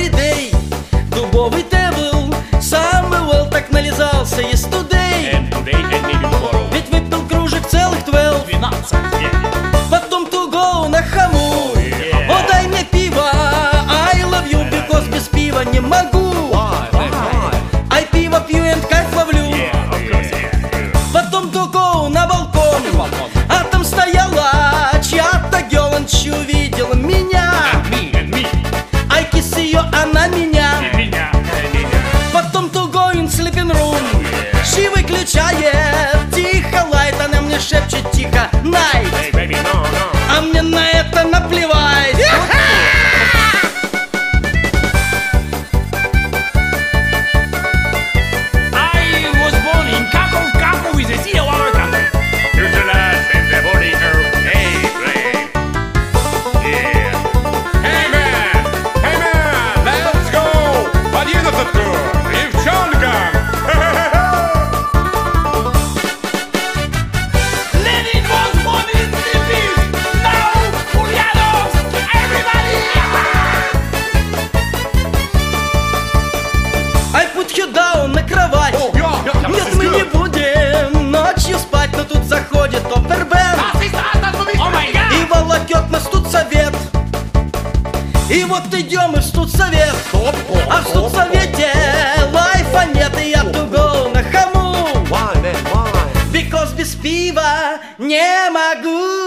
everyday. Дубовый тейбл, Самуэл так нализался yesterday. And today and maybe tomorrow. Ведь выпил кружек целых 12. 12. Потом to go на хаму. yeah. О, дай мне пиво, I love you, because без пива не могу. Ай, пиво пью and кайф ловлю. Yeah, of course, yeah. Потом to go на балкон. А там стояла чья-то геланч, увидела меня. And me. Ай, кис ее, она меня. Меня. Потом to go in sleeping room. She выключает тихо лайт, она мне шепчет тихо night. Hey, baby, no. А мне на это наплевать. I was born in Krakow with a sea of water country. Switzerland and the body of April. Yeah. Hey man, let's go. Подъедет тур, девчонка. Lenin was born in Sibir. Now, Ulyanovsk, everybody. Ай, put you down на кровать. Нет, мы не будем ночью спать, но тут заходит опербенд Oh my god. и волокет нас тут совет. И вот идем мы в студсовет. А в студсовете лайфа нет, и я to go на хаму. Because без пива не могу.